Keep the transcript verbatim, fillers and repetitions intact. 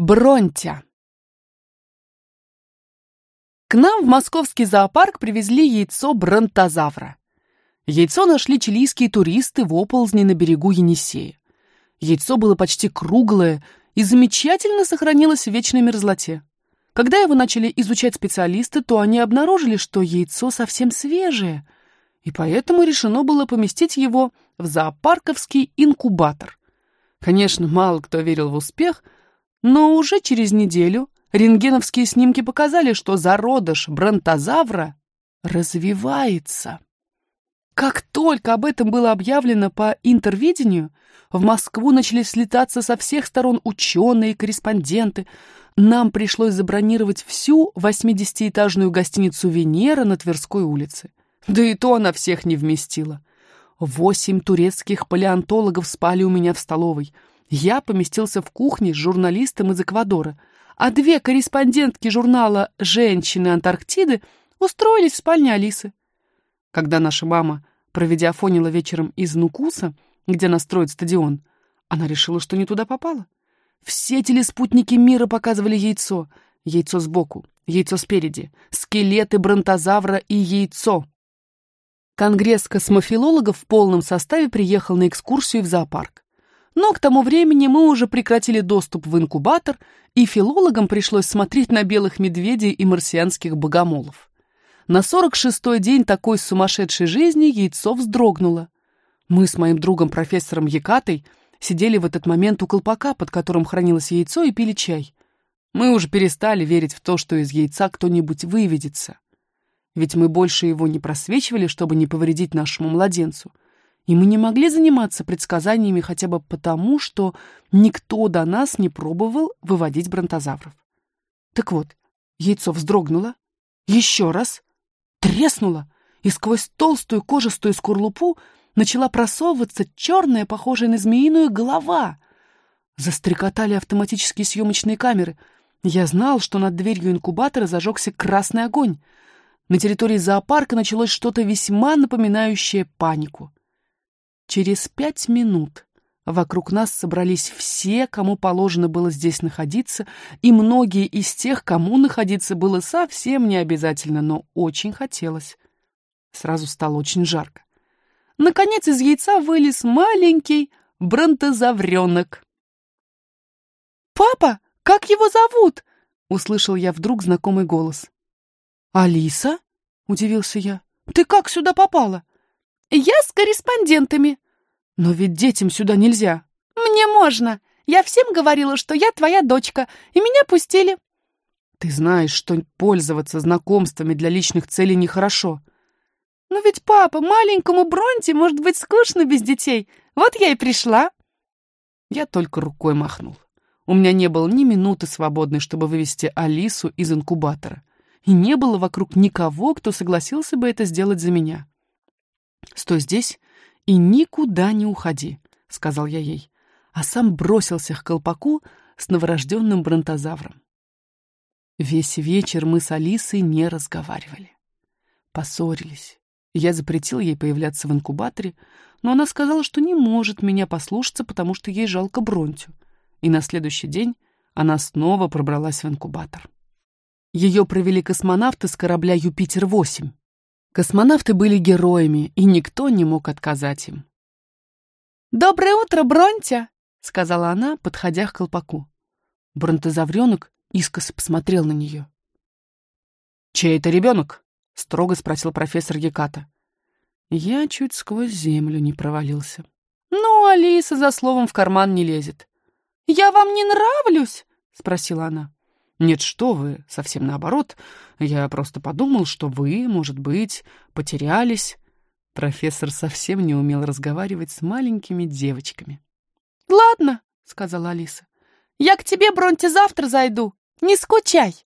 Бронтя. К нам в московский зоопарк привезли яйцо бронтозавра. Яйцо нашли чилийские туристы в оползне на берегу Енисея. Яйцо было почти круглое и замечательно сохранилось в вечной мерзлоте. Когда его начали изучать специалисты, то они обнаружили, что яйцо совсем свежее, и поэтому решено было поместить его в зоопарковский инкубатор. Конечно, мало кто верил в успех, но уже через неделю рентгеновские снимки показали, что зародыш бронтозавра развивается. Как только об этом было объявлено по интервидению, в Москву начали слетаться со всех сторон ученые и корреспонденты. Нам пришлось забронировать всю восьмидесятиэтажную гостиницу «Венера» на Тверской улице. Да и то она всех не вместила. Восемь турецких палеонтологов спали у меня в столовой. Я поместился в кухне с журналистом из Эквадора, а две корреспондентки журнала «Женщины Антарктиды» устроились в спальне Алисы. Когда наша мама, проведя фонила вечером из Нукуса, где она строит стадион, она решила, что не туда попала. Все телеспутники мира показывали яйцо. Яйцо сбоку, яйцо спереди, скелеты бронтозавра и яйцо. Конгресс космофилологов в полном составе приехал на экскурсию в зоопарк. Но к тому времени мы уже прекратили доступ в инкубатор, и филологам пришлось смотреть на белых медведей и марсианских богомолов. На сорок шестой день такой сумасшедшей жизни яйцо вздрогнуло. Мы с моим другом профессором Якатой сидели в этот момент у колпака, под которым хранилось яйцо, и пили чай. Мы уже перестали верить в то, что из яйца кто-нибудь выведется. Ведь мы больше его не просвечивали, чтобы не повредить нашему младенцу. И мы не могли заниматься предсказаниями хотя бы потому, что никто до нас не пробовал выводить бронтозавров. Так вот, яйцо вздрогнуло, еще раз, треснуло, и сквозь толстую кожистую скорлупу начала просовываться черная, похожая на змеиную, голова. Застрекотали автоматические съемочные камеры. Я знал, что над дверью инкубатора зажегся красный огонь. На территории зоопарка началось что-то весьма напоминающее панику. Через пять минут вокруг нас собрались все, кому положено было здесь находиться, и многие из тех, кому находиться было совсем не обязательно, но очень хотелось. Сразу стало очень жарко. Наконец из яйца вылез маленький бронтозавренок. «Папа, как его зовут?» — услышал я вдруг знакомый голос. «Алиса?» — удивился я. «Ты как сюда попала?» «Я с корреспондентами». «Но ведь детям сюда нельзя». «Мне можно. Я всем говорила, что я твоя дочка, и меня пустили». «Ты знаешь, что пользоваться знакомствами для личных целей нехорошо». «Ну ведь, папа, маленькому Бронте может быть скучно без детей. Вот я и пришла». Я только рукой махнул. У меня не было ни минуты свободной, чтобы вывести Алису из инкубатора. И не было вокруг никого, кто согласился бы это сделать за меня. «Стой здесь и никуда не уходи», — сказал я ей, а сам бросился к колпаку с новорожденным бронтозавром. Весь вечер мы с Алисой не разговаривали. Поссорились. Я запретил ей появляться в инкубаторе, но она сказала, что не может меня послушаться, потому что ей жалко Бронтю. И на следующий день она снова пробралась в инкубатор. Ее провели космонавты с корабля Юпитер восемь. Космонавты были героями, и никто не мог отказать им. «Доброе утро, Бронтя!» — сказала она, подходя к колпаку. Бронтозавренок искоса посмотрел на нее. «Чей это ребенок?» — строго спросил профессор Яката. Я чуть сквозь землю не провалился. «Ну, Алиса за словом в карман не лезет». «Я вам не нравлюсь?» — спросила она. «Нет, что вы, совсем наоборот. Я просто подумал, что вы, может быть, потерялись». Профессор совсем не умел разговаривать с маленькими девочками. «Ладно», — сказала Алиса. «Я к тебе, Бронте, завтра зайду. Не скучай».